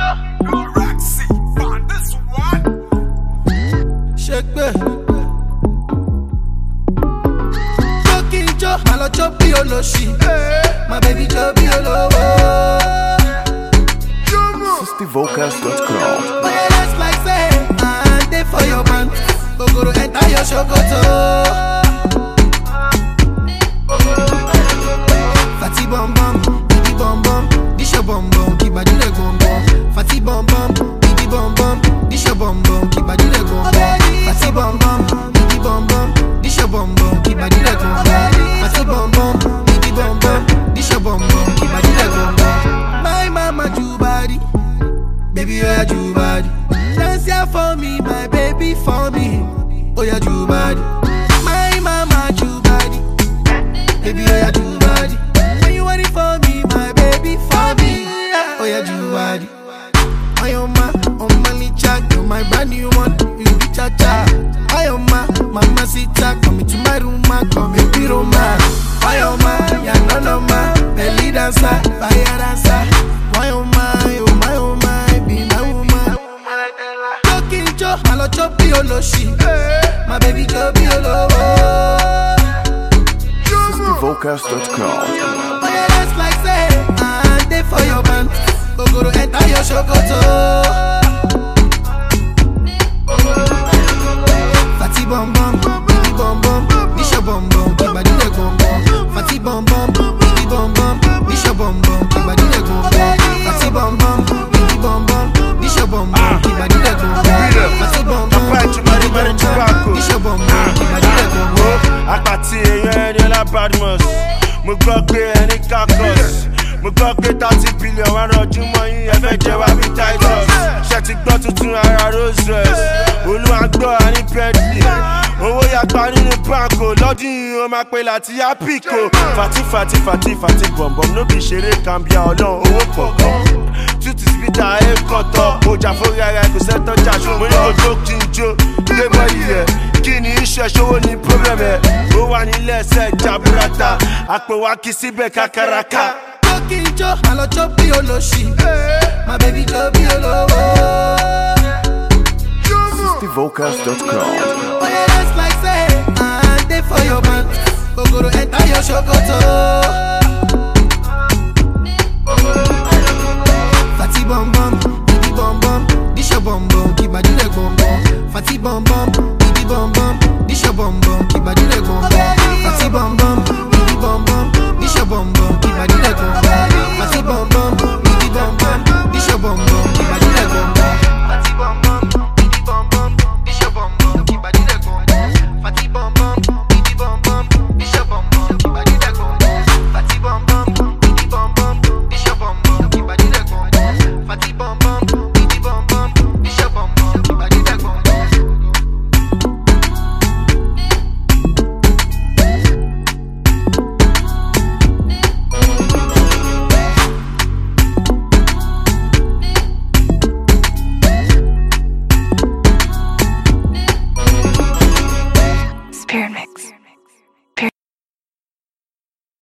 Roxy, on this one. Shake me. Joking Joe, I love Choppy Oloshi. My baby Choppy Olowo. SixtyVocals.com. Oh yeah, that's like say, and they for your man. Go to enter your shokoto. Fatty bum bum, baby bum bum, dish your bum bum, keep a do the bum bum. Fatty bum bum, baby bum bum, dish your bum bum, keep a do the bum bum. Fatty bum bum, baby bum bum, dish your bum bum, keep a do the bum bum. Fatty bum bum, baby bum bum, dish your bum bum, keep a do the bum bum. My mama do body, baby oh yeah do body. Dance here for me, my baby for me. Oh yeah do body. My mama do body, baby oh yeah do body. When you want it for me, my baby for me. Oh yeah do body. I am my licha, you're my brand new one. You be cha cha. I am my mama sita, come into my room, come and be Roma. I am my, ya no no ma, belly dancer, fire dancer. I am my, oh my, oh my, be my woman. Talking Joe, I love Choppy Oloshi. My baby Choppy Olowo. SixtyVocals.com. Oh yeah, that's like say, and they for your man. Go to enter your shokoto. Fatty bum bum, baby bum bum, dish your bum bum, keep a do the bum bum. Fatty bum bum, baby bum bum, dish your bum bum, keep a do the bum bum. Fatty bum bum, baby bum bum, dish your bum bum, keep a do the bum bum. Fatty bum bum, baby bum bum, dish your bum bum, keep a do the bum bum. Àpàtì èèyàn ẹni ọlá Badmus. Mo gbọ́ pé ẹni kakọ́s. Mo gbọ́ pé 30 billion wà rọ̀jú mọ́ yín ẹ fẹ́ jẹ wá bí Titus. Ṣé ti gbọ́ tuntun ara Rolls Royce? Olúwa gbọ́ àní Bentley. Owó yàgbá nínú báńkò lọ́dún yìí ó máa pe láti yá píkò. Fati bọ̀m̀bọ̀m ló bí ṣeré kàmbíà ọlọ́run owó pọ̀pọ̀. Tútù síbítà ẹ̀kọ́ tọ̀ ọjà fórí ara ẹ̀kọ́ sẹ́tọ̀ jà ṣó. Mo ní kò jó kí n jó gbé bọ́ọ̀lì rẹ̀. Kí ni iṣẹ́ ṣòwò ní problem ẹ̀? Ó wà nílẹ̀ ẹsẹ̀ jaburata. Àpò wa kì í síbẹ̀ kakaraka. Talking Joe, I love Choppy Oloshi. My baby Choppy Olowo. SixtyVocals.com. Oh yeah, that's like say, and they for your man. Go to enter your shokoto. Fatty bum bum, baby bum bum, dish your bum bum, keep a do the bum bum. Fatty bum bum,